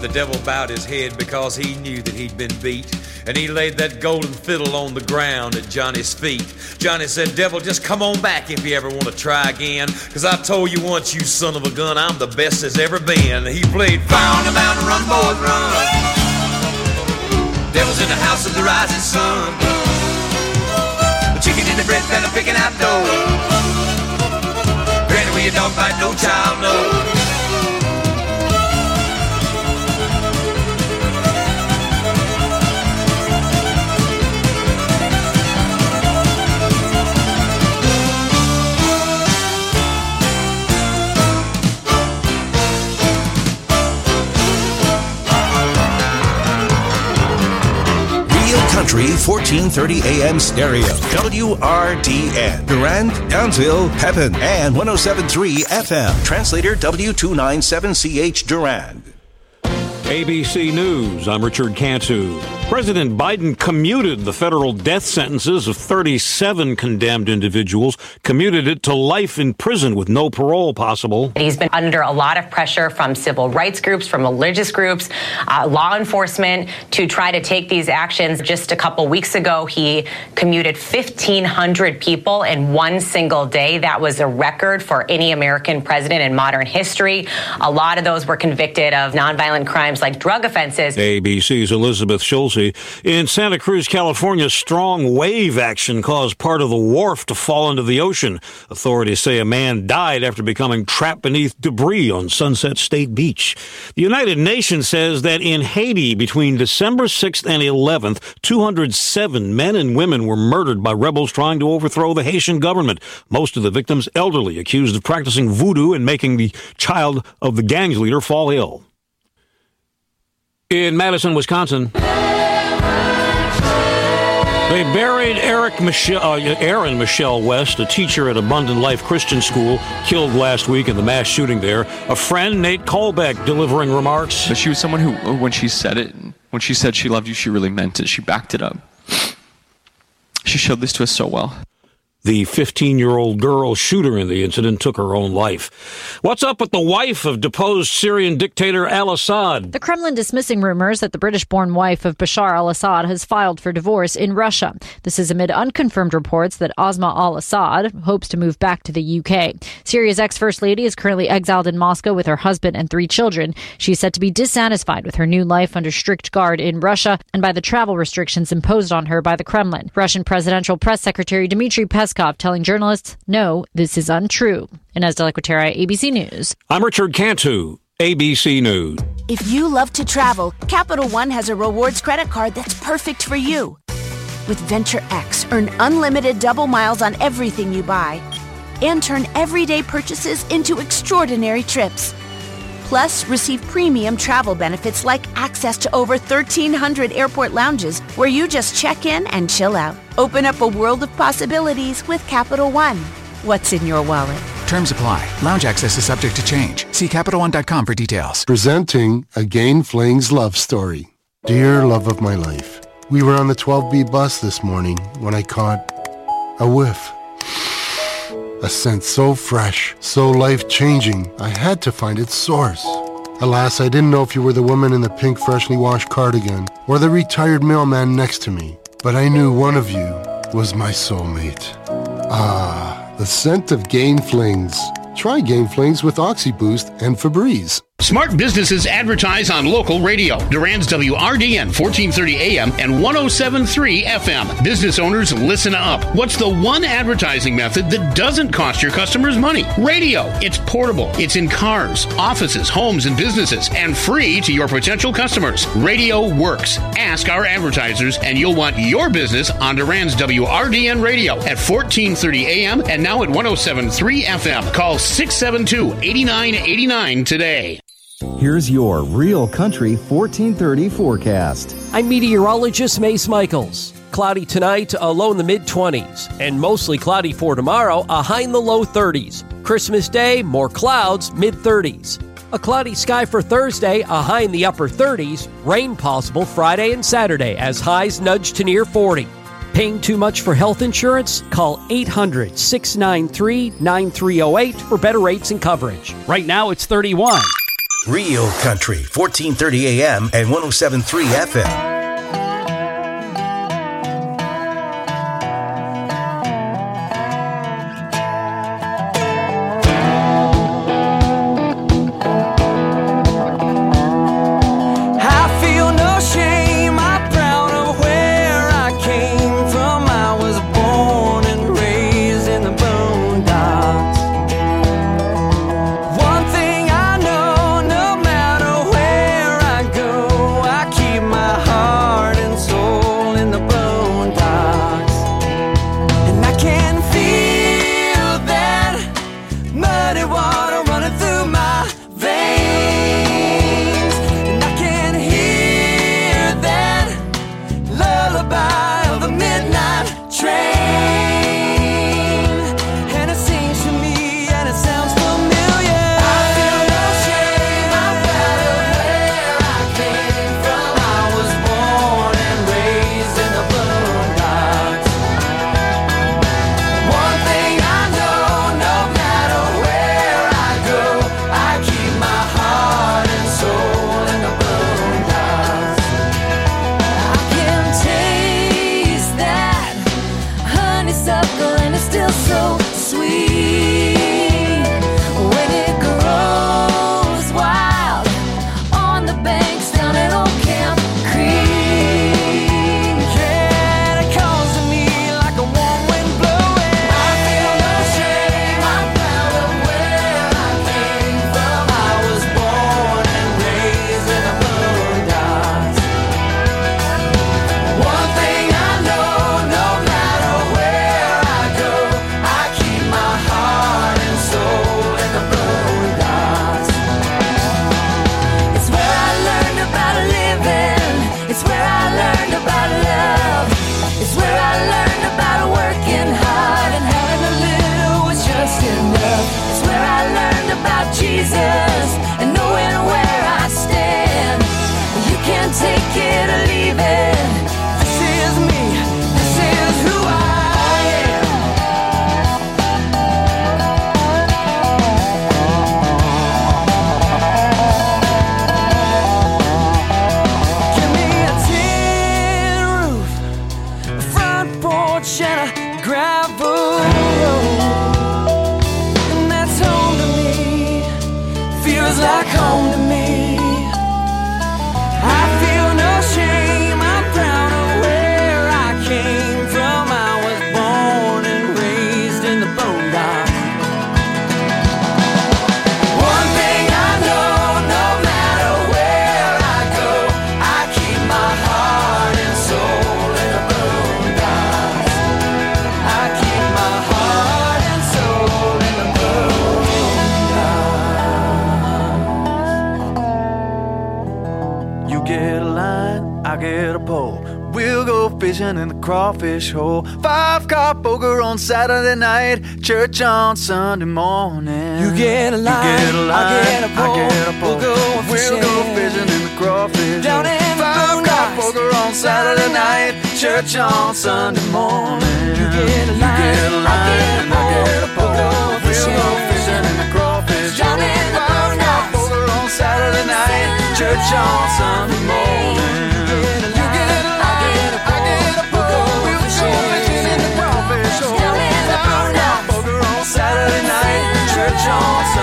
The devil bowed his head because he knew that he'd been beat, and he laid that golden fiddle on the ground at Johnny's feet. Johnny said, devil, just come on back if you ever want to try again, 'cause I told you once, you son of a gun, I'm the best there's ever been. He played Fire on the Mountain, Run, Boys, Run. Devil's in the house of the rising sun. The chicken in the bread pan, picking out dough. Granny, where your dog bite, no child knows. Country 1430 AM stereo. WRDN. Durand, Townsville, Pepin, and 107.3 FM. Translator W297CH Durand. ABC News, I'm Richard Cantu. President Biden commuted the federal death sentences of 37 condemned individuals, commuted it to life in prison with no parole possible. He's been under a lot of pressure from civil rights groups, from religious groups, law enforcement to try to take these actions. Just a couple weeks ago, he commuted 1,500 people in one single day. That was a record for any American president in modern history. A lot of those were convicted of nonviolent crimes like drug offenses. ABC's Elizabeth Schulze. In Santa Cruz, California, strong wave action caused part of the wharf to fall into the ocean. Authorities say a man died after becoming trapped beneath debris on Sunset State Beach. The United Nations says that in Haiti, between December 6th and 11th, 207 men and women were murdered by rebels trying to overthrow the Haitian government. Most of the victims elderly, accused of practicing voodoo and making the child of the gang's leader fall ill. In Madison, Wisconsin, they buried Aaron Michelle West, a teacher at Abundant Life Christian School, killed last week in the mass shooting there. A friend, Nate Kolbeck, delivering remarks. But she was someone who, when she said she loved you, she really meant it. She backed it up. She showed this to us so well. The 15-year-old girl shooter in the incident took her own life. What's up with the wife of deposed Syrian dictator al-Assad? The Kremlin dismissing rumors that the British-born wife of Bashar al-Assad has filed for divorce in Russia. This is amid unconfirmed reports that Asma al-Assad hopes to move back to the UK. Syria's ex-first lady is currently exiled in Moscow with her husband and 3 children. She's said to be dissatisfied with her new life under strict guard in Russia and by the travel restrictions imposed on her by the Kremlin. Russian Presidential Press Secretary Dmitry Peskov telling journalists, no, this is untrue. Inez de la Cuetara, ABC News. I'm Richard Cantu, ABC News. If you love to travel, Capital One has a rewards credit card that's perfect for you. With Venture X, earn unlimited double miles on everything you buy and turn everyday purchases into extraordinary trips. Plus, receive premium travel benefits like access to over 1,300 airport lounges where you just check in and chill out. Open up a world of possibilities with Capital One. What's in your wallet? Terms apply. Lounge access is subject to change. See CapitalOne.com for details. Presenting Again Fling's love story. Dear love of my life, we were on the 12B bus this morning when I caught a whiff. A scent so fresh, so life-changing, I had to find its source. Alas, I didn't know if you were the woman in the pink freshly washed cardigan or the retired mailman next to me, but I knew one of you was my soulmate. Ah, the scent of Gain Flings. Try Gain Flings with OxyBoost and Febreze. Smart businesses advertise on local radio. Durand's WRDN 1430 AM and 107.3 FM. Business owners, listen up. What's the one advertising method that doesn't cost your customers money? Radio. It's portable. It's in cars, offices, homes, and businesses, and free to your potential customers. Radio works. Ask our advertisers, and you'll want your business on Durand's WRDN radio at 1430 AM and now at 107.3 FM. Call 672-8989 today. Here's your Real Country 1430 forecast. I'm meteorologist Mace Michaels. Cloudy tonight, a low in the mid-20s. And mostly cloudy for tomorrow, a high in the low 30s. Christmas Day, more clouds, mid-30s. A cloudy sky for Thursday, a high in the upper 30s. Rain possible Friday and Saturday as highs nudge to near 40. Paying too much for health insurance? Call 800-693-9308 for better rates and coverage. Right now, it's 31. Real Country, 1430 AM and 107.3 FM. In the crawfish hole, 5-car poker on Saturday night, church on Sunday morning. You get a line, I get a pole. We'll go fishing in the crawfish down in the 5-car poker on Saturday night, church on Sunday morning. You get a line, I get a pole. We'll go fishing in the crawfish down in the 5-car poker on Saturday night, church on Sunday morning. Saturday night, church on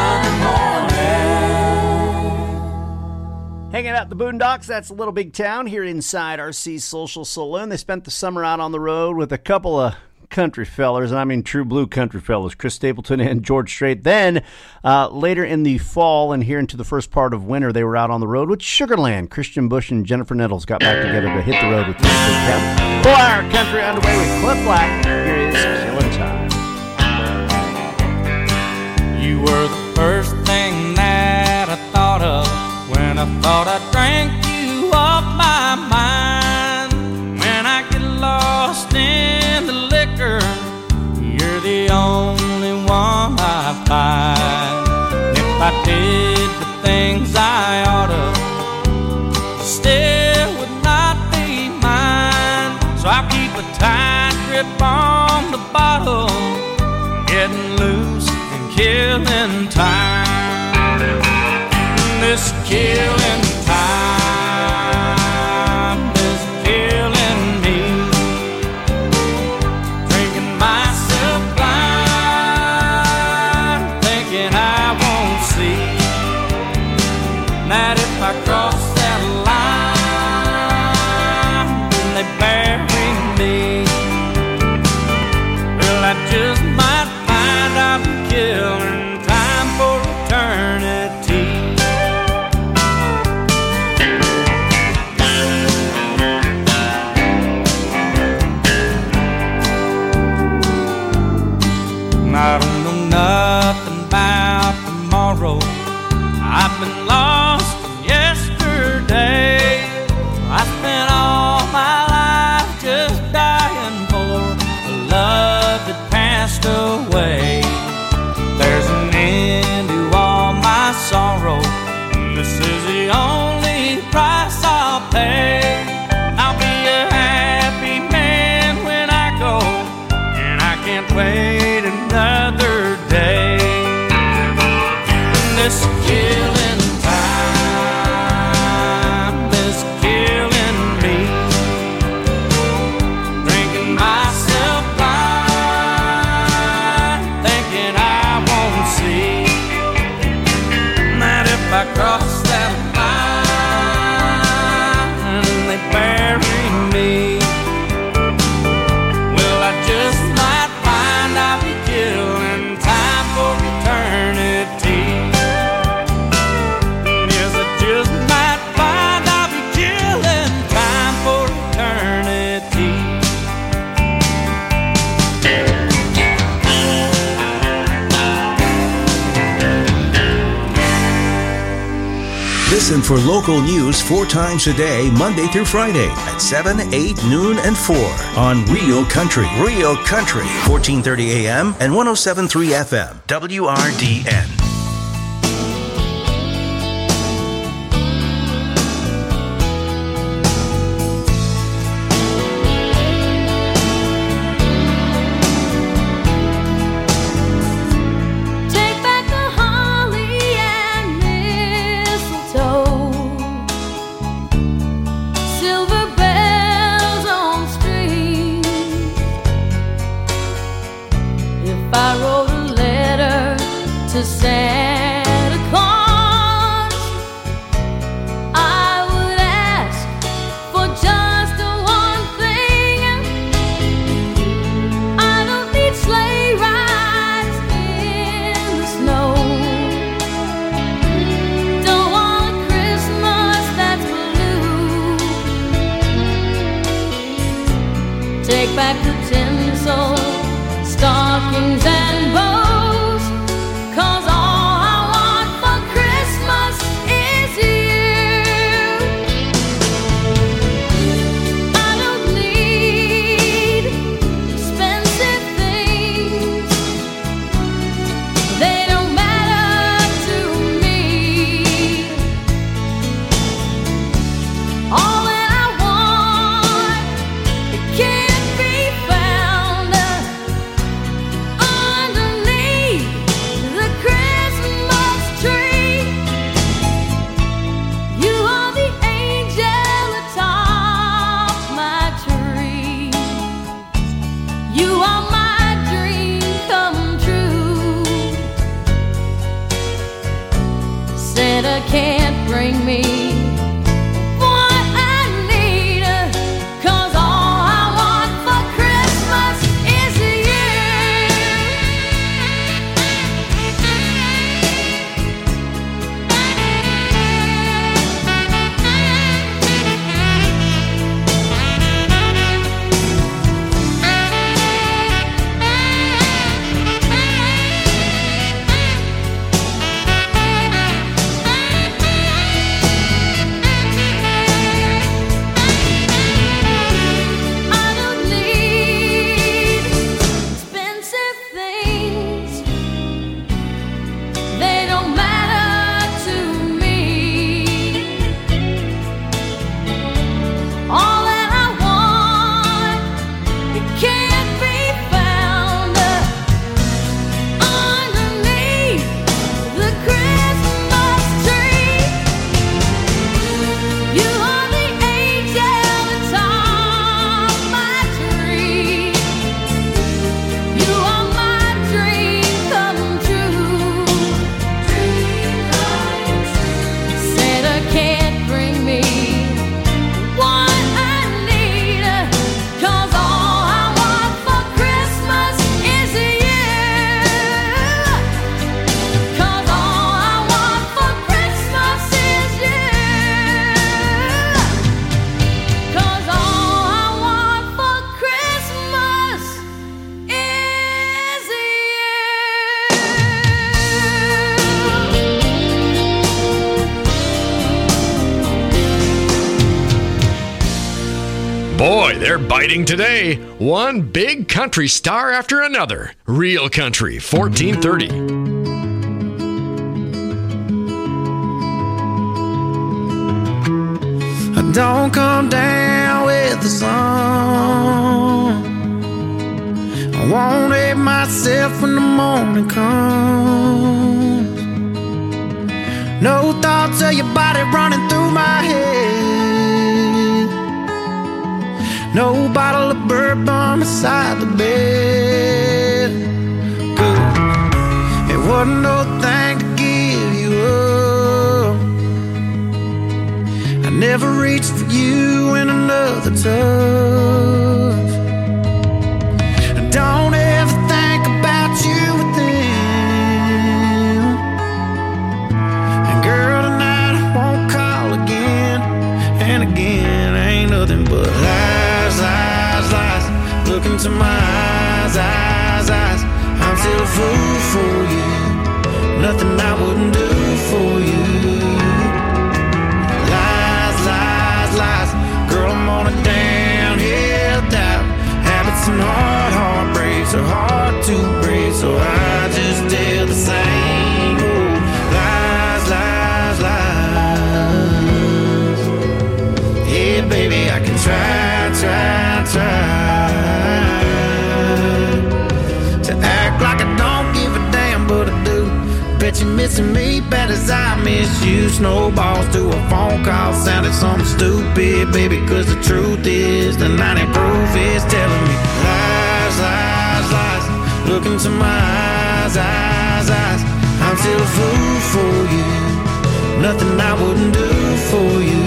Sunday morning. Hanging out at the Boondocks, that's a Little Big Town here inside RC Social Saloon. They spent the summer out on the road with a couple of country fellers, and I mean true blue country fellers, Chris Stapleton and George Strait. Then later in the fall and here into the first part of winter, they were out on the road with Sugarland. Christian Bush and Jennifer Nettles got back together to hit the road with Little Big Town. 4-hour country underway with Cliff Black. Here is Killing Time. You were the first thing that I thought of when I thought I drank you off my mind. When I get lost in the liquor, you're the only one I find. If I did the things I oughta, still would not be mine. So I keep a tight grip on the bottle, getting loose, killing time. This killing time is killing me. Drinking myself blind, thinking I won't see that if I cross that line, then they bury me. Well, I just might find I'm killing time for eternity. I don't know nothing about tomorrow. I've been lost in yesterday. I spent all my life just dying for a love that passed away. There's an end to all my sorrow. This is the only price I'll pay. I'll be a happy man when I go, and I can't wait another day. This killing time is killing me. Drinking myself blind, thinking I won't see that if I cross that line, they bury me. Well, I just might find I'll be killing time for eternity. Yes, I just might find I'll be killing time for eternity. Listen for local news 4 times a day, Monday through Friday at 7, 8, noon, and 4 on Real Country. Real Country, 1430 AM and 107.3 FM, WRDN. Take back the holly and mistletoe, silver bells on strings. If I wrote a letter to Santa Claus, I would ask for just one thing. I don't need sleigh rides in the snow. Don't want a Christmas that's blue. Take back the tinsel, stockings and bows, 'cause all I want for Christmas is you. I don't need expensive things, they don't matter to me. All that I want, it can't be found underneath the Christmas tree. You are the angel atop my tree. You are my dream come true. Santa can't bring me what I need, 'cause all I want for Christmas is you. Boy, they're biting today. One big country star after another. Real Country, 1430. Don't come down with the sun. I won't hate myself when the morning comes. No thoughts of your body running through my head. No bottle of bourbon beside the bed. Good. It wasn't no thing to give you up. I never reached for you in another touch. Don't ever think about you with them. And girl, tonight I won't call again. And again, ain't nothing but lies, lies, lies. Look into my eyes, eyes, eyes. I'm still a fool for you. Nothing I wouldn't do for you. Lies, lies, lies. Girl, I'm on a downhill dive. Habits and heartbreaks are hard to break, so I just tell the same old lies, lies, lies. Yeah, baby, I can try, try, try to act like I don't give a damn, but I do. Bet you're missing me bad as I miss you. Snowballs to a phone call sounded something stupid, baby, cause the truth is the 90 proof is telling me lies, lies, lies. Look into my eyes, eyes, eyes. I'm still a fool for you. Nothing I wouldn't do for you.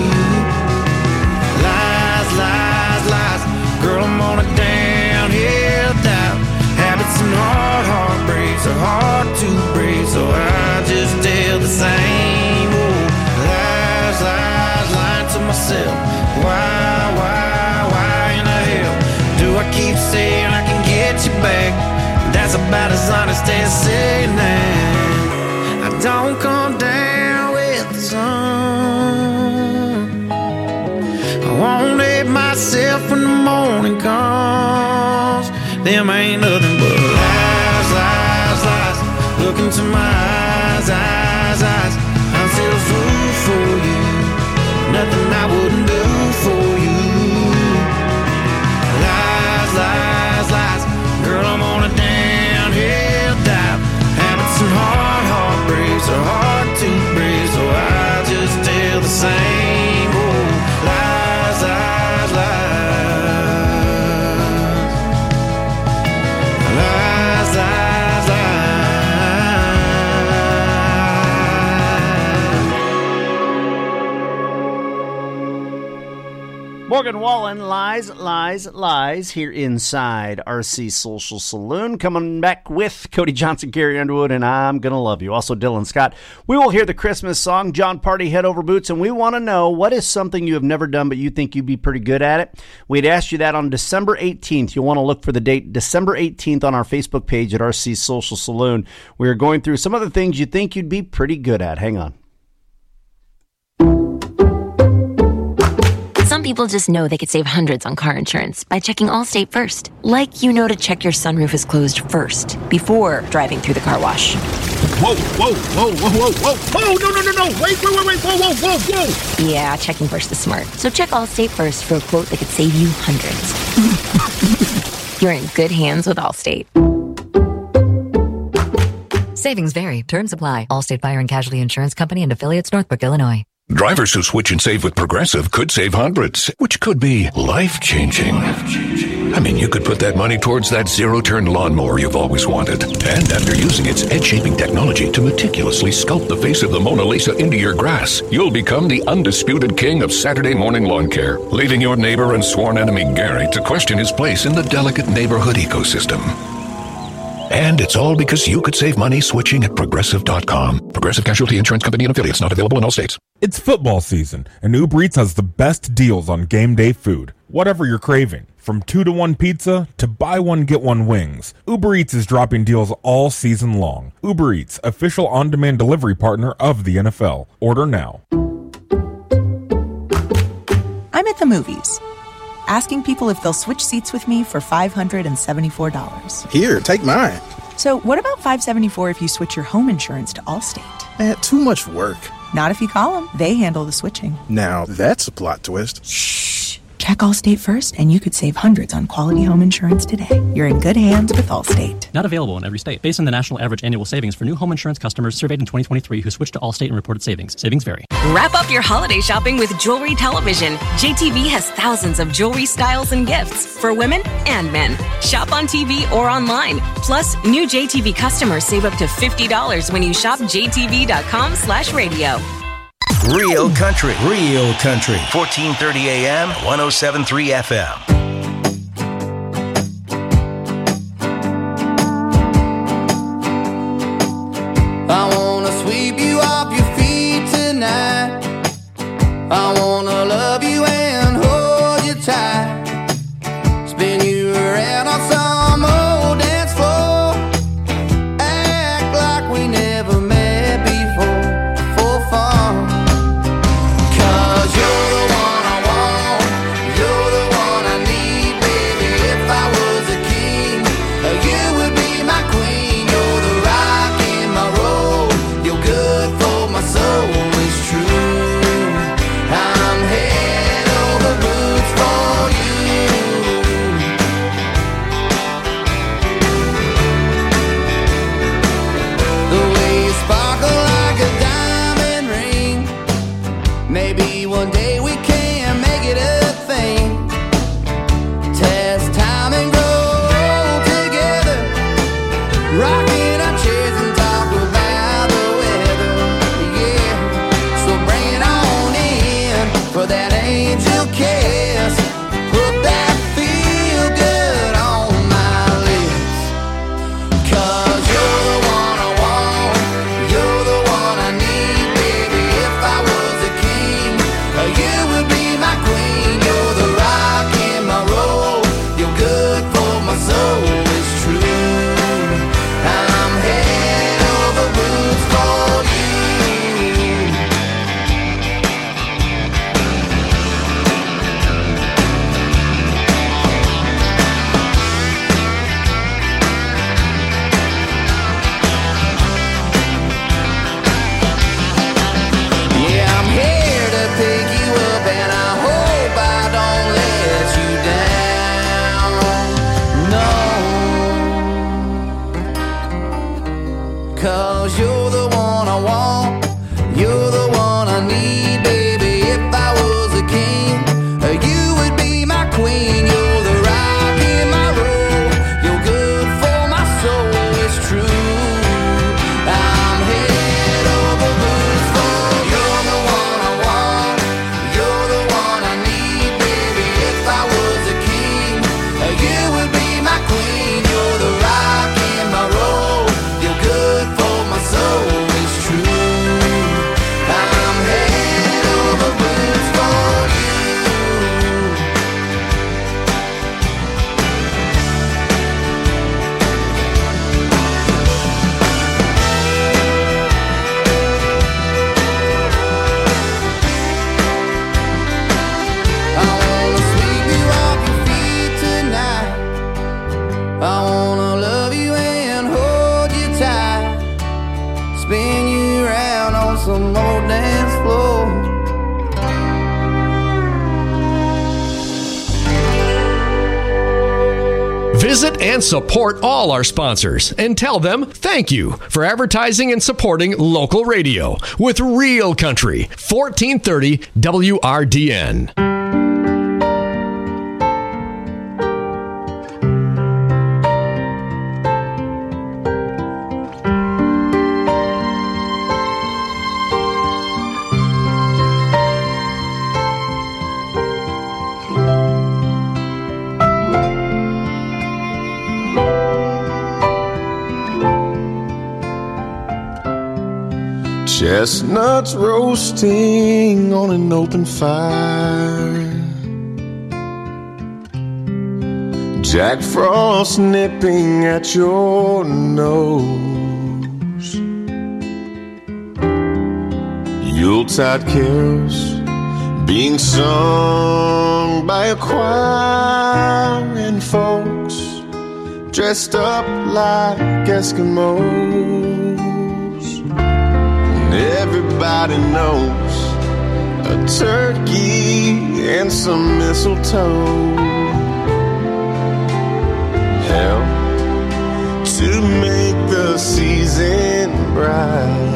Lies, lies, lies. Girl, I'm on a downhill dive. Habits and heartbreaks are hard to break, so I just tell the same old lies, lies, lying to myself. Why in the hell do I keep saying I can get you back? That's about as honest as saying that I don't come down with the sun. I won't hate myself when the morning comes. Them ain't nothing but lies, lies, lies. Look into my eyes, eyes, eyes. I'm still a fool for you. Nothing I wouldn't do for you. Lies, lies, lies. Girl, I'm on a downhill dive. Habits and heartbreaks are hard to break, so I just tell the same old lies, lies, lies. Lies, lies, lies. Morgan Wallen, Lies, Lies, Lies, here inside RC Social Saloon. Coming back with Cody Johnson, Gary Underwood, and I'm Gonna Love You. Also Dylan Scott. We will hear the Christmas song, John Party, Head Over Boots, and we want to know what is something you have never done but you think you'd be pretty good at it. We'd asked you that on December 18th. You'll want to look for the date, December 18th, on our Facebook page at RC Social Saloon. We are going through some of the things you think you'd be pretty good at. Hang on. Some people just know they could save hundreds on car insurance by checking Allstate first. Like you know to check your sunroof is closed first, before driving through the car wash. Whoa, whoa, whoa, whoa, whoa, whoa, whoa, no, wait, whoa. Yeah, checking first is smart. So check Allstate first for a quote that could save you hundreds. You're in good hands with Allstate. Savings vary. Terms apply. Allstate Fire and Casualty Insurance Company and affiliates, Northbrook, Illinois. Drivers who switch and save with Progressive could save hundreds, which could be life-changing. I mean, you could put that money towards that zero-turn lawnmower you've always wanted. And after using its edge-shaping technology to meticulously sculpt the face of the Mona Lisa into your grass, you'll become the undisputed king of Saturday morning lawn care, leaving your neighbor and sworn enemy Gary to question his place in the delicate neighborhood ecosystem. And it's all because you could save money switching at Progressive.com. Progressive Casualty Insurance Company and affiliates, not available in all states. It's football season, and Uber Eats has the best deals on game day food. Whatever you're craving, from 2-to-1 pizza to buy one, get one wings, Uber Eats is dropping deals all season long. Uber Eats, official on-demand delivery partner of the NFL. Order now. I'm at the movies. asking people if they'll switch seats with me for $574. Here, take mine. So what about $574 if you switch your home insurance to Allstate? Too much work. Not if you call them. They handle the switching. Now, that's a plot twist. Shh. Check Allstate first, and you could save hundreds on quality home insurance today. You're in good hands with Allstate. Not available in every state. Based on the national average annual savings for new home insurance customers surveyed in 2023 who switched to Allstate and reported savings. Savings vary. Wrap up your holiday shopping with Jewelry Television. JTV has thousands of jewelry styles and gifts for women and men. Shop on TV or online. Plus, new JTV customers save up to $50 when you shop jtv.com/radio. Real Country. 1430 AM, 107.3 FM. I wanna sweep you off your feet tonight. I wanna love you and hold you tight. Spin you around on some old dance floor. Act like we never met before for fun. 'Cause you're the one I want, you're the one I need, baby. If I was a king, you would be my queen. You're the rock in my road, you're good for my soul, it's true. I'm head over boots for you. The way you sparkle like a diamond ring. Maybe one day we can make it a thing. Test time and grow together. Rocking our chairs and talk about the weather. Yeah, so bring it on in for that angel kiss. Put that feel good on my lips. 'Cause you're the one I want, you're the one I need, baby. If I was a king, you would be my queen. You're the rock in my road, you're good for my soul, it's true. I'm head over boots for you. Yeah, I'm here to pick you up, and I hope I don't let you down. No. 'Cause you're the one I want, you're the one I need, baby. If I was a king, you would be my queen. You're the rock in my road, you're good for my soul, it's true. I'm head over boots for you. You're the one I want, you're the one I need, baby. If I was a king, you would be my queen. You're the rock in my road, you're good for my soul, it's true. I'm head over boots for you. I wanna sweep you off your feet tonight. I wanna love you and hold you tight. Spin you around on some old dance floor. Visit and support all our sponsors and tell them thank you for advertising and supporting local radio with Real Country, 1430 WRDN. Chestnuts roasting on an open fire, Jack Frost nipping at your nose, Yuletide carols being sung by a choir and folks dressed up like Eskimos. And everybody knows a turkey and some mistletoe help to make the season bright.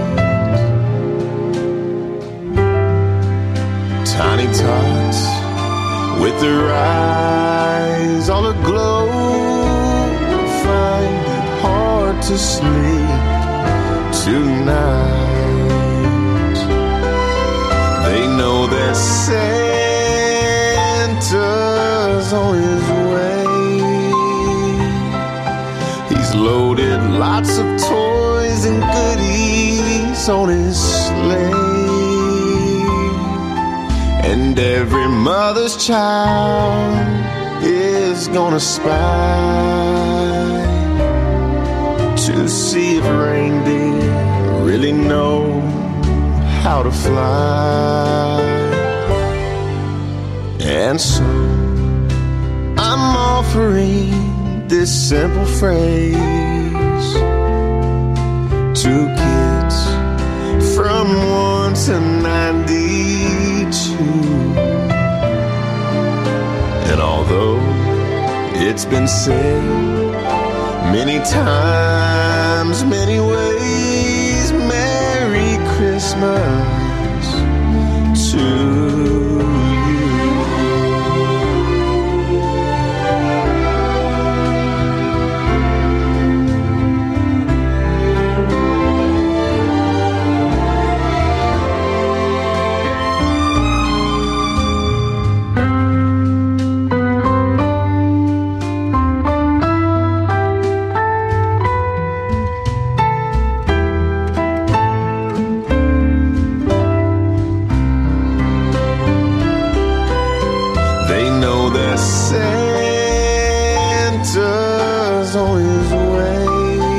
Tiny tots with their eyes all aglow find it hard to sleep tonight. They know that Santa's on his way. He's loaded lots of toys and goodies on his sleigh. And every mother's child is gonna spy to see if reindeer really know how to fly. And so I'm offering this simple phrase to kids from 1 to 92. And although it's been said many times, many ways, Merry Christmas to Santa's on his way.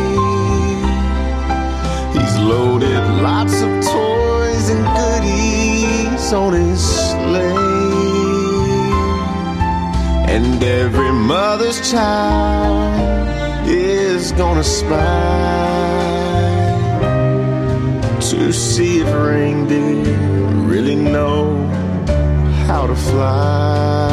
He's loaded lots of toys and goodies on his sleigh. And every mother's child is gonna spy to see if reindeer really know how to fly.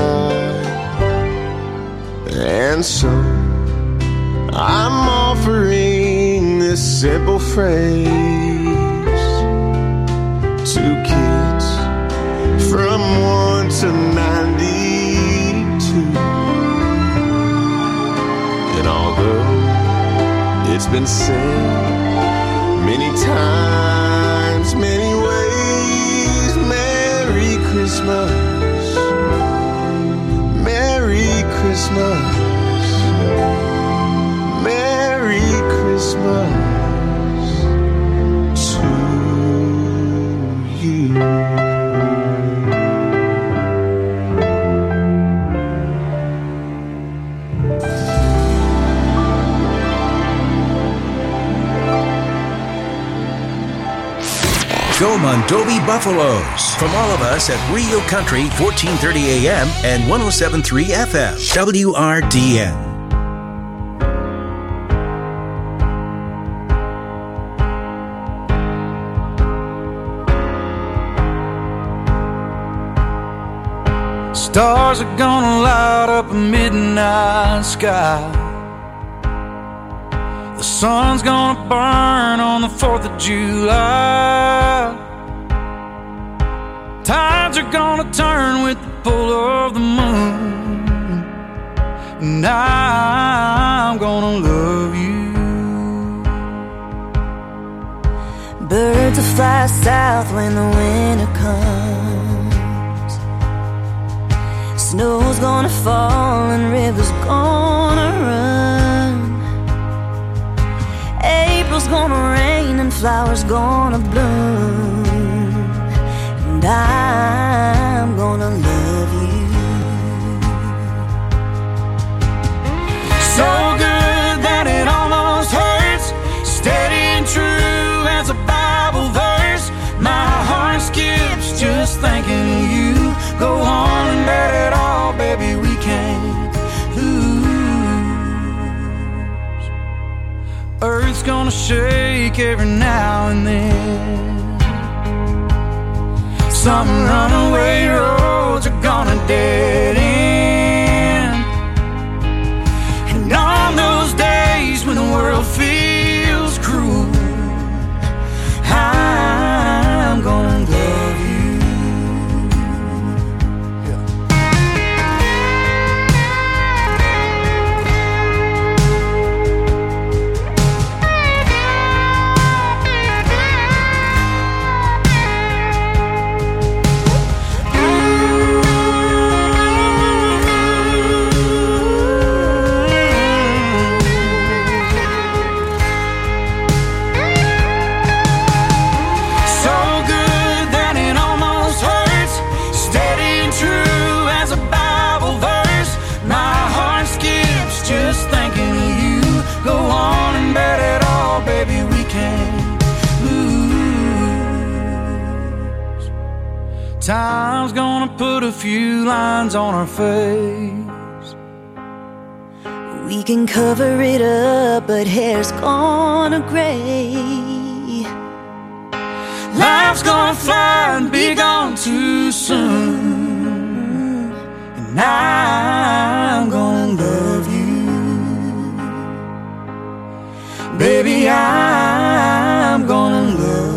And so I'm offering this simple phrase to kids from 1 to 92. And although it's been said many times, many ways, Merry Christmas, Merry Christmas, Merry Christmas to you. Go Mondovi Buffaloes from all of us at Rio Country 1430 AM and 107.3 FM WRDN. Stars are gonna light up a midnight sky. The sun's gonna burn on the 4th of July. Tides are gonna turn with the pull of the moon. And I'm gonna love you. Birds will fly south when the winter comes. Snow's gonna fall and rivers gonna run. April's gonna rain and flowers gonna bloom. And I'm gonna love you. So good that it almost hurts. Steady and true as a Bible verse. My heart skips just thinking of you. gonna shake every now and then. Some runaway roads are gonna dead end. And on those days when the world feels cruel, I'm gonna love you. Time's gonna put a few lines on our face. We can cover it up, but hair's gonna gray. Life's gonna fly and be gone too soon. And I'm gonna love you. Baby, I'm gonna love you.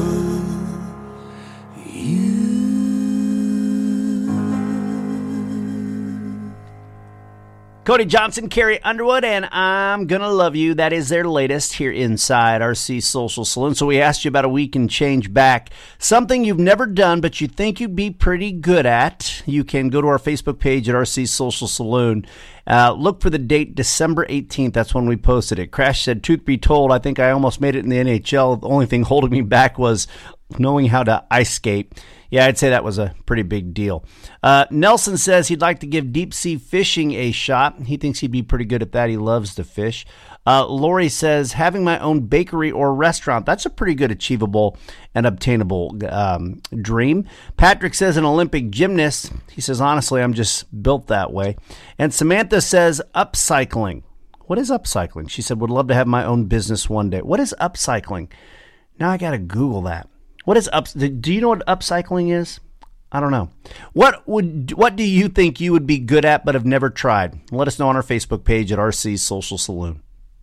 Cody Johnson, Carrie Underwood, and I'm Gonna Love You. That is their latest here inside RC Social Saloon. So we asked you about a week and change back. Something you've never done, but you think you'd be pretty good at. You can go to our Facebook page at RC Social Saloon. Look for the date, December 18th. That's when we posted it. Crash said, truth be told, I think I almost made it in the NHL. The only thing holding me back was knowing how to ice skate. Yeah, I'd say that was a pretty big deal. Nelson says he'd like to give deep sea fishing a shot. He thinks he'd be pretty good at that. He loves to fish. Lori says having my own bakery or restaurant. That's a pretty good achievable and obtainable dream. Patrick says an Olympic gymnast. He says, honestly, I'm just built that way. And Samantha says upcycling. What is upcycling? She said, would love to have my own business one day. What is upcycling? Now I got to Google that. What is do you know what upcycling is? I don't know. What do you think you would be good at but have never tried? Let us know on our Facebook page at RC Social Saloon.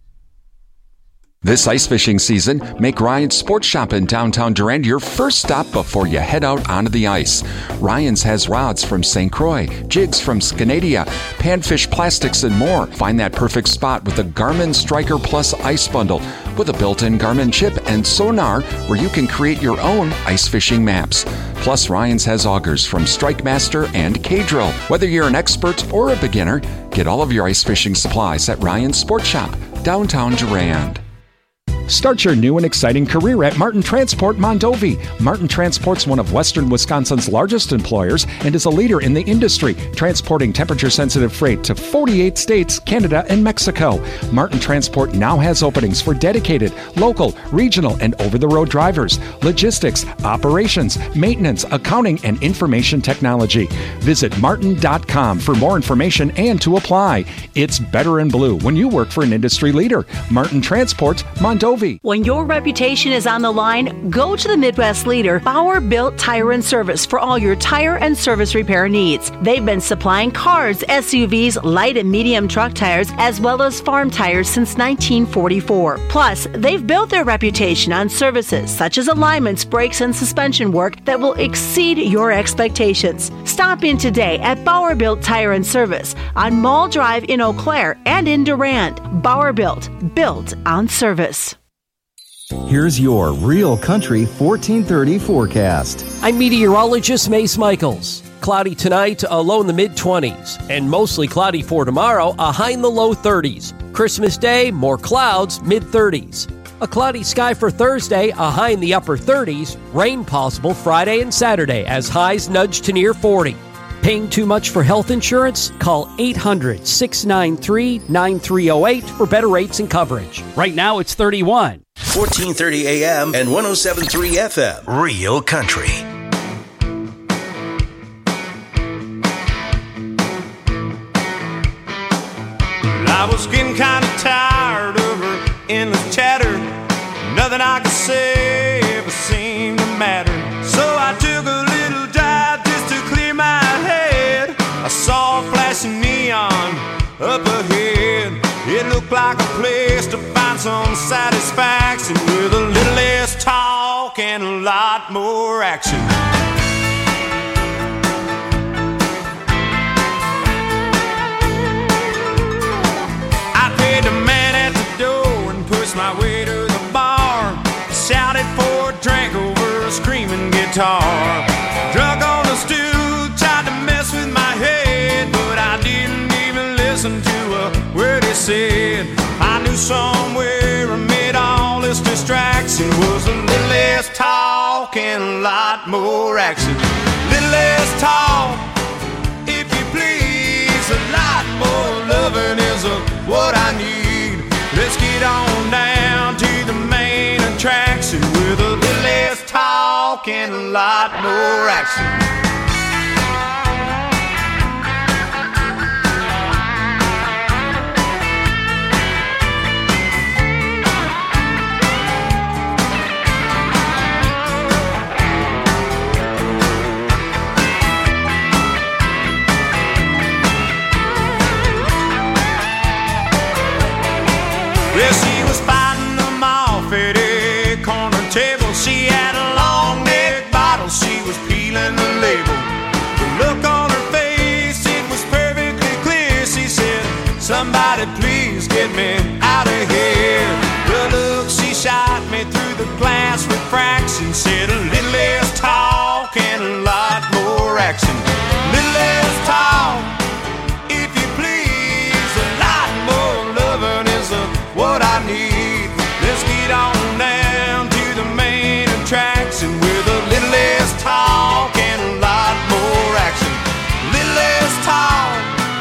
This ice fishing season, make Ryan's Sports Shop in downtown Durand your first stop before you head out onto the ice. Ryan's has rods from St. Croix, jigs from Scanadia, panfish plastics, and more. Find that perfect spot with the Garmin Striker Plus Ice Bundle with a built-in Garmin chip and sonar where you can create your own ice fishing maps. Plus, Ryan's has augers from Strike Master and K-Drill. Whether you're an expert or a beginner, get all of your ice fishing supplies at Ryan's Sports Shop, downtown Durand. Start your new and exciting career at Martin Transport Mondovi. Martin Transport's one of Western Wisconsin's largest employers and is a leader in the industry, transporting temperature-sensitive freight to 48 states, Canada, and Mexico. Martin Transport now has openings for dedicated, local, regional, and over-the-road drivers, logistics, operations, maintenance, accounting, and information technology. Visit martin.com for more information and to apply. It's better in blue when you work for an industry leader. Martin Transport Mondovi. When your reputation is on the line, go to the Midwest leader, Bauer Built Tire and Service, for all your tire and service repair needs. They've been supplying cars, SUVs, light and medium truck tires, as well as farm tires since 1944. Plus, they've built their reputation on services such as alignments, brakes, and suspension work that will exceed your expectations. Stop in today at Bauer Built Tire and Service on Mall Drive in Eau Claire and in Durand. Bauer Built on service. Here's your Real Country 1430 forecast. I'm meteorologist Mace Michaels. Cloudy tonight, a low in the mid-20s. And mostly cloudy for tomorrow, a high in the low 30s. Christmas Day, more clouds, mid-30s. A cloudy sky for Thursday, a high in the upper 30s. Rain possible Friday and Saturday as highs nudge to near 40. Paying too much for health insurance? Call 800-693-9308 for better rates and coverage. Right now it's 31. 1430 AM and 107.3 FM. Real Country. I was getting kind of tired of her endless chatter. say ever seemed to matter. So I took a little dive just to clear my head. I saw a flashing neon up ahead. It looked like a place to find some satisfaction with a little less talk and a lot more action. I paid the man at the door and pushed my way to the bar. Shouted for a drink over a screaming guitar. Drunk on the stool, tried to mess with my head, but I didn't even listen to a word he said. I knew somewhere amid all this distraction was a little less talk and a lot more action. Little less talk, if you please, a lot more loving is what I need. Let's get on down to the main attraction with a little less talk and a lot more action. Well, she was fighting them off at a corner table. She had a long neck bottle, she was peeling the label. The look on her face, it was perfectly clear. She said, somebody please get me out of here. The look she shot me through the glass refraction said a little less talk and a lot more action. Little less talk, if you please, a lot more loving is what I need. Let's get on down to the main attraction with a little less talk and a lot more action. Little less talk,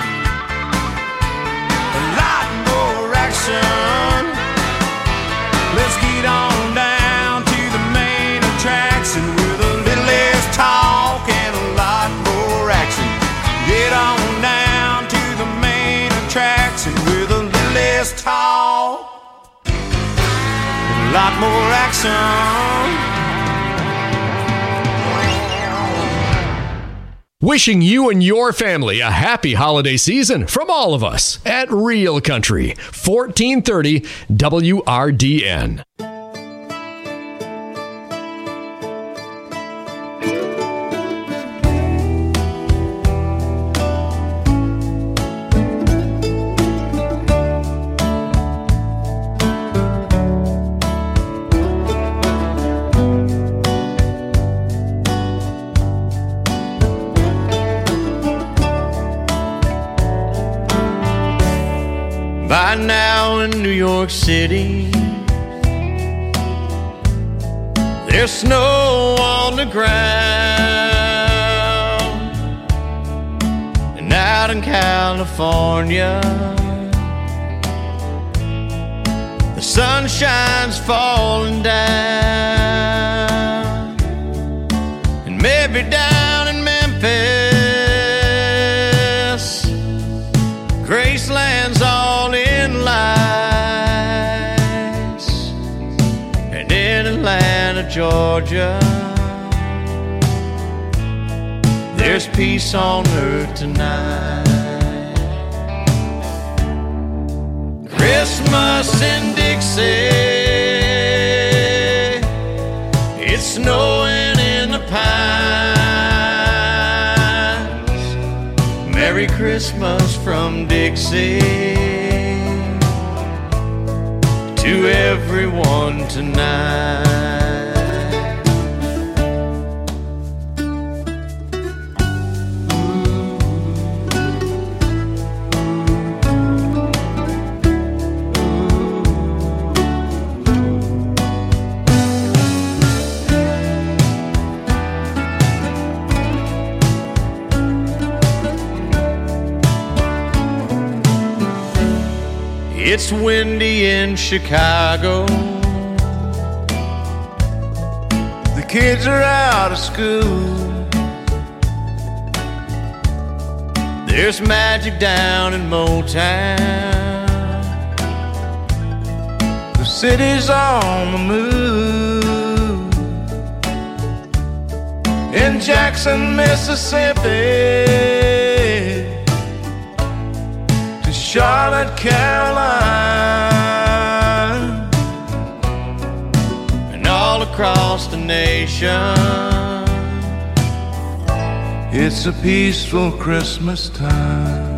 a lot more action. Let's get on down to the main attraction with a little less talk and a lot more action. Get on down to the main attraction with a little less talk, a lot more action. Wishing you and your family a happy holiday season from all of us at Real Country, 1430 WRDN. By now in New York City, there's snow on the ground, and out in California, the sunshine's falling down, and maybe down in Memphis, Graceland's all in lights, and in Atlanta, Georgia, there's peace on earth tonight. Christmas in Dixie, it's snowing in the pines. Merry Christmas from Dixie to everyone tonight. It's windy in Chicago. The kids are out of school. There's magic down in Motown. The city's on the move. in Jackson, Mississippi, to Charlotte, Carolina, and all across the nation. It's a peaceful Christmas time.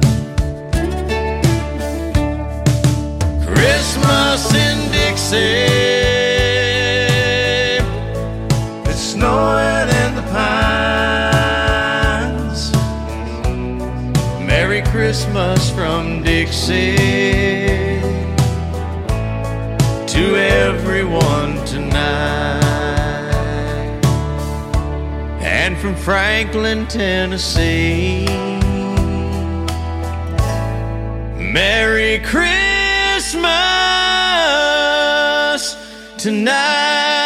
Christmas in Dixie, it's snowing in the pines. Merry Christmas from Dixie to everyone tonight. And from Franklin, Tennessee, Merry Christmas tonight.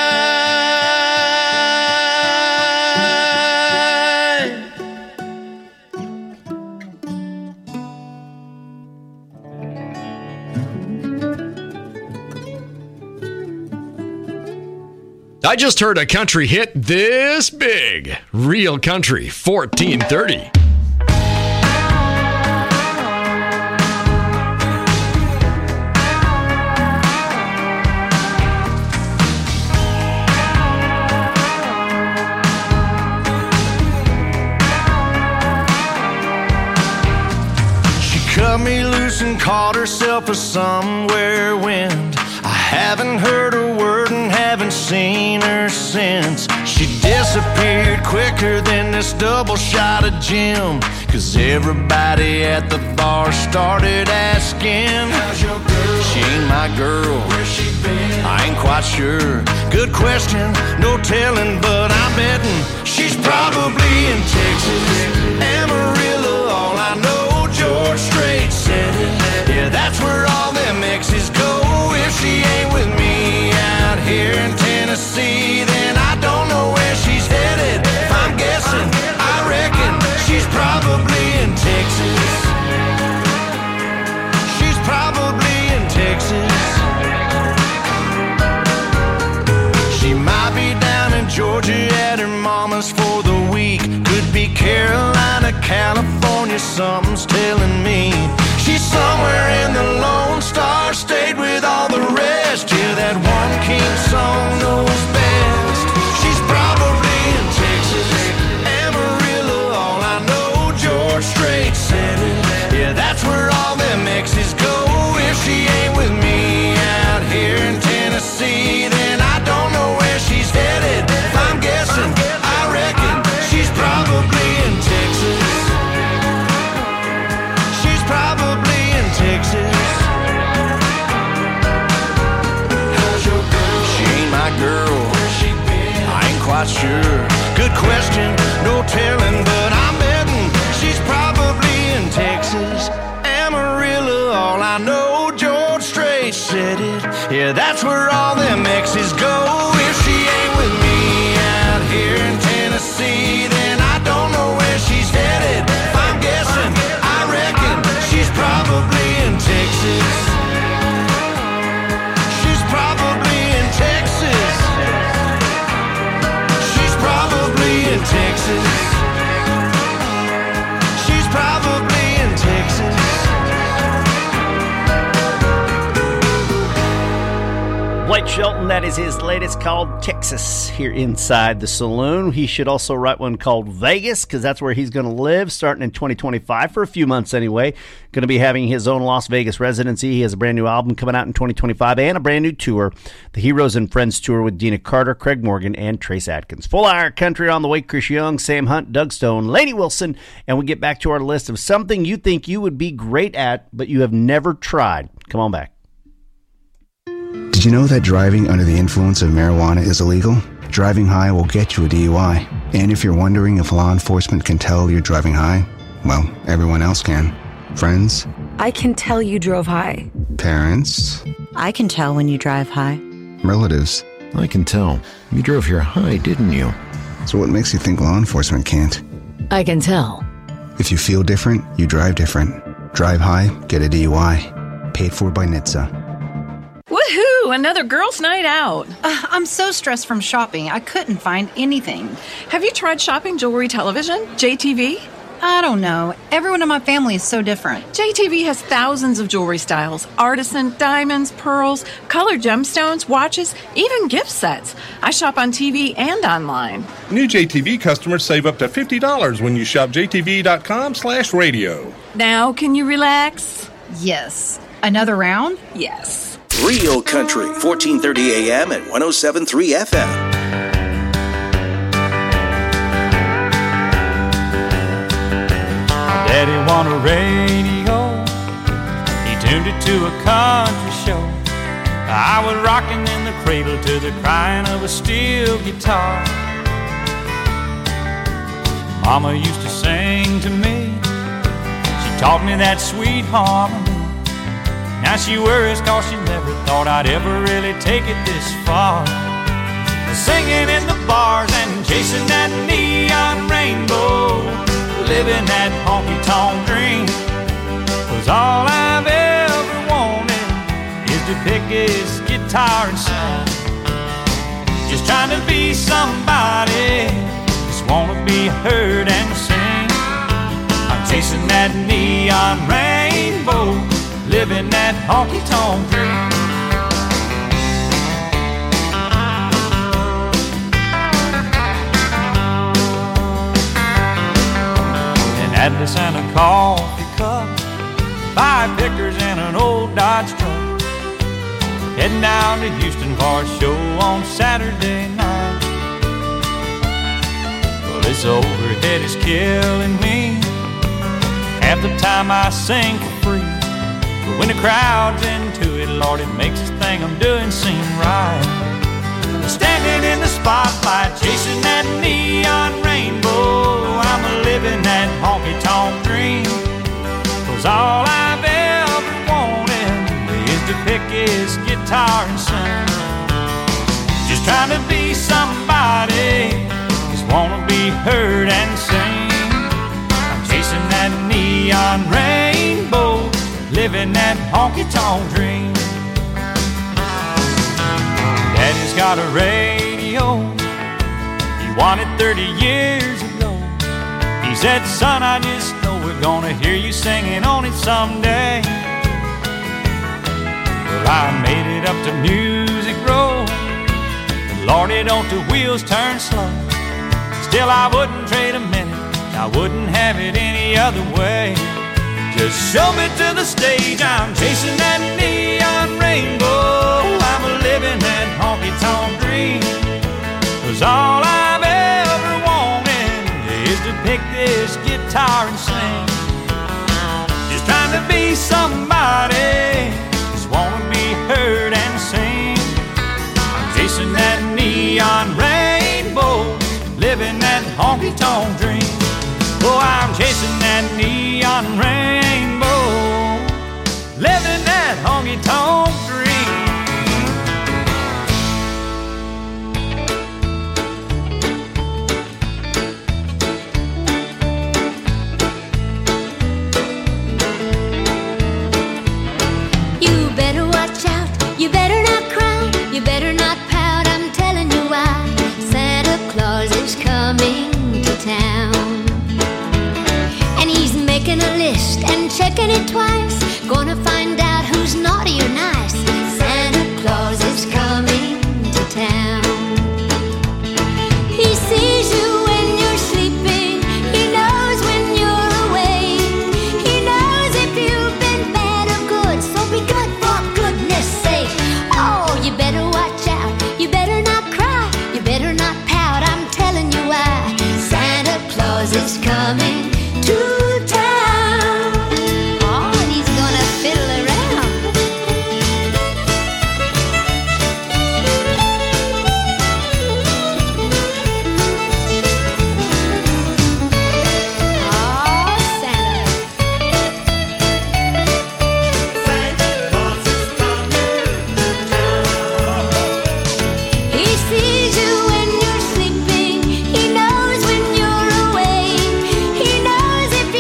I just heard a country hit this big. Real Country 1430. She cut me loose and caught herself a somewhere wind. I haven't heard a word and haven't seen her since. She disappeared quicker than this double shot of gin, 'cause everybody at the bar started asking, how's your girl? She ain't my girl. Where's she been? I ain't quite sure. Good question, no telling, but I'm betting she's probably in Texas, Amarillo. All I know, George Strait said it. Yeah, that's where all them exes go. If she ain't with me out here in Tennessee, then I don't know where she's headed. If I'm guessing, I reckon she's probably in Texas. She's probably in Texas. She might be down in Georgia at her mama's for the week. Could be Carolina, California, something's telling me. She's somewhere in the Lone Star State with all the rest. Yeah, that one king song knows best. She's probably in Texas, Amarillo. All I know, George Strait said it. Yeah, that's where all them exes go. If she ain't with me out here in Tennessee, then I don't know where she's headed. If I'm guessing, I reckon she's probably in Texas. She's probably in Texas. How's your girl? She ain't my girl. Where's she been? I ain't quite sure. Good question, no telling, but I'm betting she's probably in Texas, Amarillo. All I know, George Strait said it. Yeah, that's where all them exes go. If she ain't with me out here in Tennessee, then I don't know where she's headed. If I'm guessing, I reckon she's probably in Texas. She's probably in Texas. She's probably in Texas. She's probably in Texas. Blake Shelton, that is his latest, called Texas, here inside the saloon. He should also write one called Vegas, because that's where he's going to live starting in 2025, for a few months anyway. Going to be having his own Las Vegas residency. He has a brand new album coming out in 2025 and a brand new tour, the Heroes and Friends Tour with Dina Carter, Craig Morgan, and Trace Adkins. Full hour country on the way. Chris Young, Sam Hunt, Doug Stone, Lainey Wilson, and we get back to our list of something you think you would be great at, but you have never tried. Come on back. Did you know that driving under the influence of marijuana is illegal? Driving high will get you a DUI. And if you're wondering if law enforcement can tell you're driving high, well, everyone else can. Friends? I can tell you drove high. Parents? I can tell when you drive high. Relatives? I can tell. You drove here high, didn't you? So what makes you think law enforcement can't? I can tell. If you feel different, you drive different. Drive high, get a DUI. Paid for by NHTSA. Woohoo! Ooh, another girls' night out. I'm so stressed from shopping, I couldn't find anything. Have you tried shopping Jewelry Television, JTV? I don't know. Everyone in my family is so different. JTV has thousands of jewelry styles. Artisan, diamonds, pearls, colored gemstones, watches, even gift sets. I shop on TV and online. New JTV customers save up to $50 when you shop jtv.com/radio. Now, can you relax? Yes. Another round? Yes. Real Country, 1430 AM at 107.3 FM. Daddy wanted a radio, he tuned it to a country show. I was rocking in the cradle to the crying of a steel guitar. Mama used to sing to me, she taught me that sweet harmony. Now she worries cause she never thought I'd ever really take it this far. Singing in the bars and chasing that neon rainbow, living that honky-tonk dream. 'Cause all I've ever wanted is to pick his guitar and sing. Just trying to be somebody, just wanna be heard and sing. I'm chasing that neon rainbow, living that honky-tonk dream. Atlas and a coffee cup, 5 pickers and an old Dodge truck, heading down to Houston for a show on Saturday night. Well, this overhead is killing me. Half the time I sing for free, but when the crowd's into it, Lord, it makes this thing I'm doing seem right. Standing in the spotlight, chasing that neon rainbow, I'm living that honky-tonk dream. 'Cause all I've ever wanted is to pick his guitar and sing. Just trying to be somebody, just wanna be heard and sing. I'm chasing that neon rainbow, living that honky-tonk dream. Daddy's got a radio, he won it 30 years ago. He said, son, I just know we're gonna hear you singing on it someday. Well, I made it up to Music Row, but Lordy, don't the wheels turn slow. Still, I wouldn't trade a minute, I wouldn't have it any other way. Just show me to the stage, I'm chasing that neon rainbow, I'm living that honky-tonk dream. 'Cause all I've ever wanted is to pick this guitar and sing. Just trying to be somebody, just wanna be heard and sing. I'm chasing that neon rainbow, living that honky-tonk dream. Oh, I'm chasing that neon rainbow, living that honky-tonk dream. You better watch out, you better not cry, you better not pout, I'm telling you why. Santa Claus is coming to town, and he's making a list and checking it twice, gonna find out who's naughty or nice. Santa Claus is coming to town. He sees you when you're sleeping, he knows when you're awake, he knows if you've been bad or good, so be good for goodness sake. Oh, you better watch out, you better not cry, you better not pout, I'm telling you why. Santa Claus is coming to town. Oh, and he's gonna fiddle around. Oh, Santa. He sees you when you're sleeping, he knows when you're awake, he knows if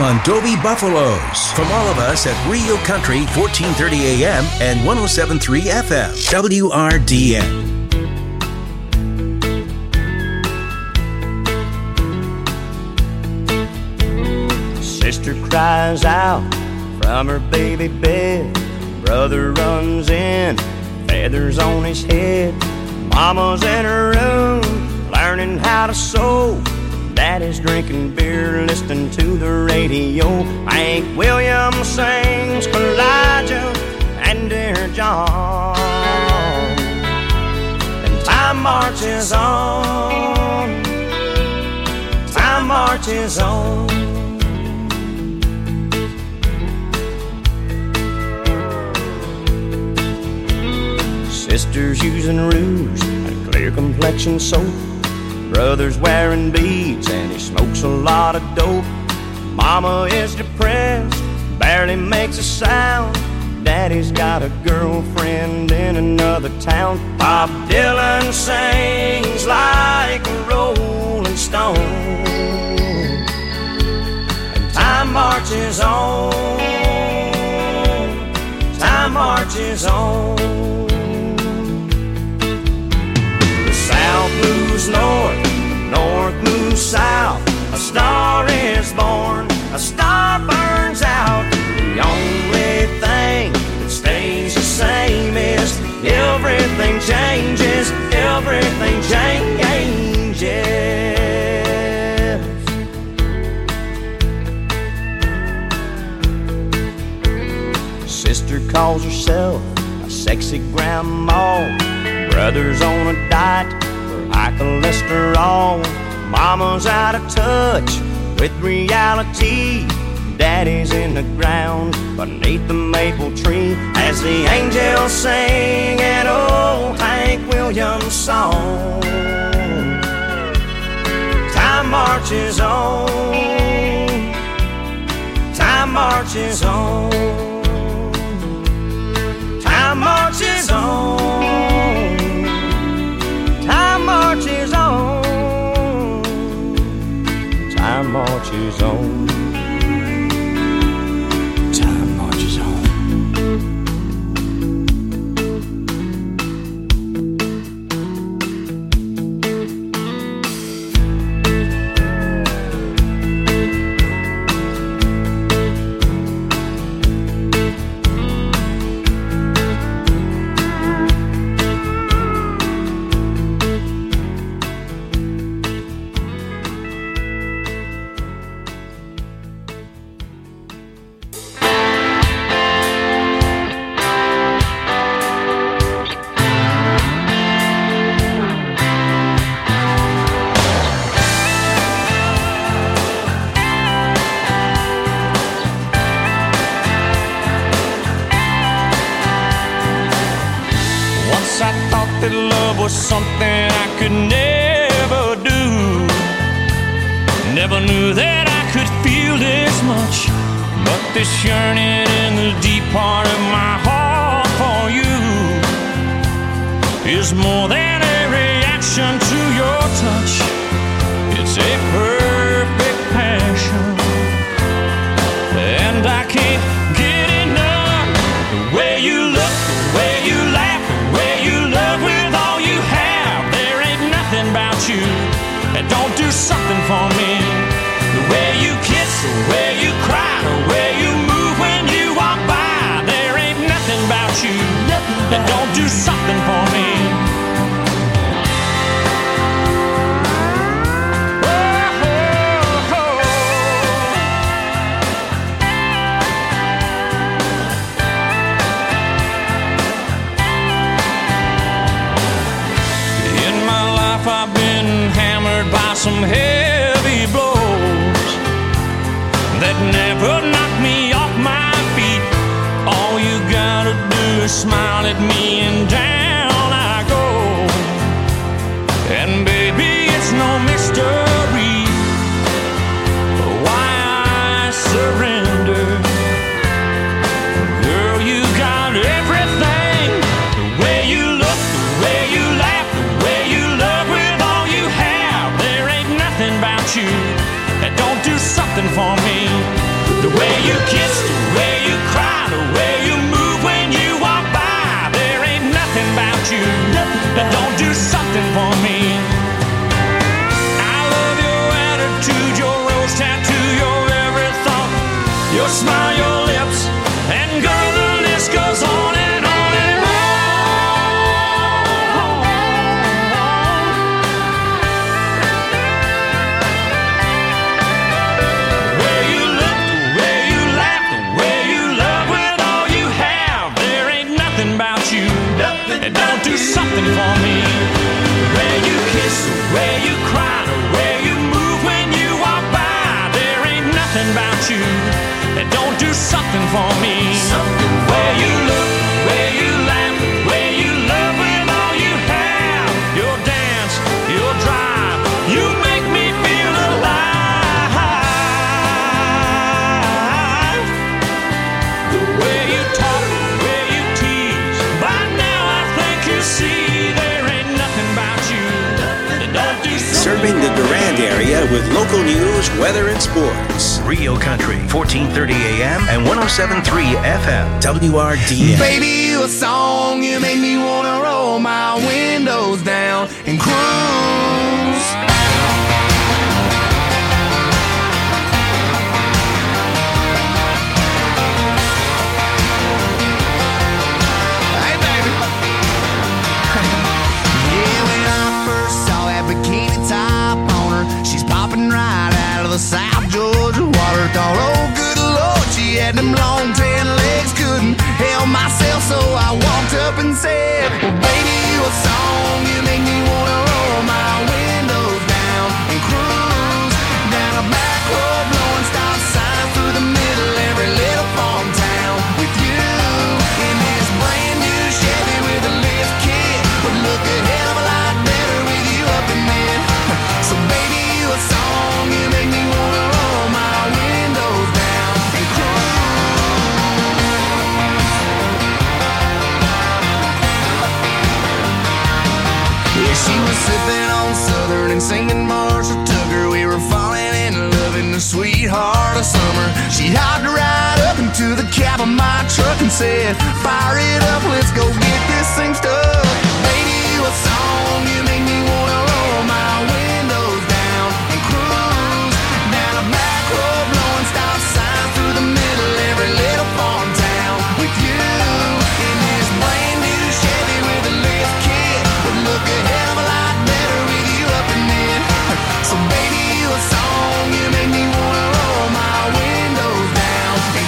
Mondovi Buffaloes. From all of us at Rio Country, 1430 AM and 107.3 FM. WRDN. Sister cries out from her baby bed. Brother runs in, feathers on his head. Mama's in her room, learning how to sew. Daddy's drinking beer, listening to the radio. Hank Williams sings Elijah and Dear John. And time marches on. Time marches on. Sister's using rouge and clear complexion soap. Brother's wearing beads and he smokes a lot of dope. Mama is depressed, barely makes a sound. Daddy's got a girlfriend in another town. Bob Dylan sings like a rolling stone. And time marches on. Time marches on. South moves north, north moves south. A star is born, a star burns out. The only thing that stays the same is everything changes, everything changes. Sister calls herself a sexy grandma. Brother's on a diet for high cholesterol. Mama's out of touch with reality. Daddy's in the ground beneath the maple tree as the angels sing an old Hank Williams song. Time marches on. Time marches on. Time marches on. Time marches on. Time marches on. Time marches on. Was something I could never do. Never knew that I could feel this much, but this yearning in the deep part of my heart for you is more than a reaction to your touch. It's a perfect passion, and I can't get enough. The way you look, the way you laugh, the way you love with all you have. There ain't nothing about you that don't do something for me. The way you kiss, the way you cry, the way you move when you walk by. There ain't nothing about you that don't do something for me. I've been hammered by some heavy blows that never knocked me off my feet. All you gotta do is smile at me and down I go. And baby, it's no mystery why I surrender. Girl, you got everything. The way you look, the way you laugh, the way you love with all you have. There ain't nothing about you that don't do something for me. nothing about you that don't do something for me. Where you kiss, where you cry, where you move when you walk by, there ain't nothing about you that don't do something for me. Where you look, where you laugh, where you love with all you have, your dance, your drive, you make me feel alive. The way you talk, where you tease, by now I think you see there ain't nothing about you that don't do something. Serving the Durand area with local news, weather, and sports. Rio Country, 1430 AM and 107.3 FM. WRDN. Baby, you a song, you make me wanna roll my windows down and cruise. Hey, baby. Yeah, when I first saw that bikini top on her, she's popping right out of the South Georgia water. Thought, oh, good Lord, she had them long tan legs, couldn't help myself, so I walked up and said, well, baby, you a song, you make me wanna roll my windows down and cruise down a back road, blowing stop signs through the middle every little farm town with you in this brand new Chevy with a lift kit. Would look a hell of a lot better with you up in it. So baby, you a song, you make me wanna roll my windows down and yeah, she was sipping on Southern and singing Marshall Tucker. We were falling in love in the sweetheart of summer. She hopped right up into the cab of my truck and said, fire it up, let's go get this thing stuck. Baby, you a song, you make me wanna roll my windows down and cruise down a back road, blowing stop signs through the middle every little farm town with you in this brand new Chevy with a lift kit. Would look a hell of a lot better with you up in it. So baby, you a song, you make me wanna roll my windows down and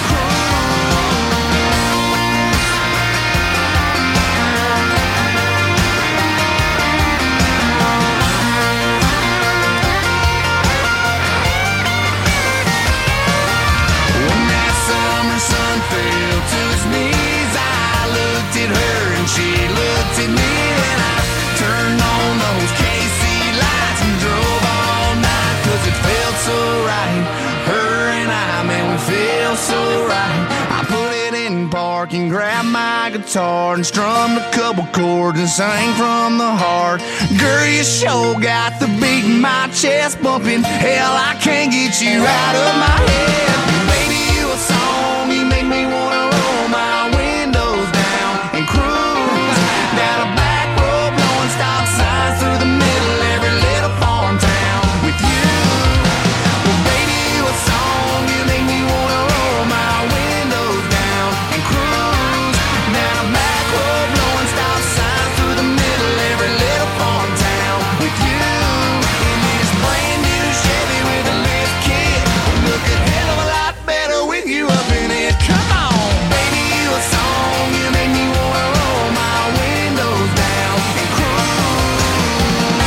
when that summer sun fell to its knees, I looked at her and she looked at me, and I turned on those KC lights and drove all night, 'cause it felt so right. Her and I, man, we feel so right. I put it in park and grabbed my guitar and strummed a couple chords and sang from the heart. Girl, you sure got the beat in my chest bumping. Hell, I can't get you out of my head. Baby, you a song, you make me wanna roll my windows down and cruise down a back road, blowing stop signs through the middle every little farm town with you. Well, baby, you a song, you make me wanna roll my windows down and cruise down a back road, blowing stop signs through the middle every little farm town with you in this brand new Chevy with a lift kit. Look a hell of a lot better with you up in it. Come on, baby, you a song, you make me wanna roll my windows down and cruise.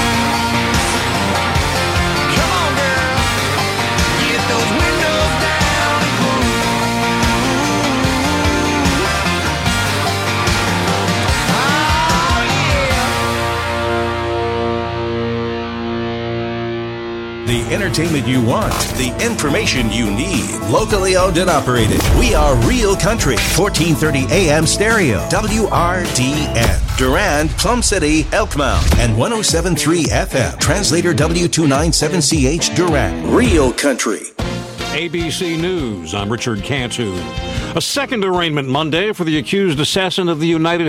Come on, girl, get those windows down and cruise. Oh, yeah. The entertainment you want, the information you need. Locally owned and operated. We are Real Country, 1430 AM stereo. WRDN. Durand, Plum City, Elkmount, and 107.3 FM. Translator W297CH Durand. Real Country. ABC News, I'm Richard Cantu. A second arraignment Monday for the accused assassin of the United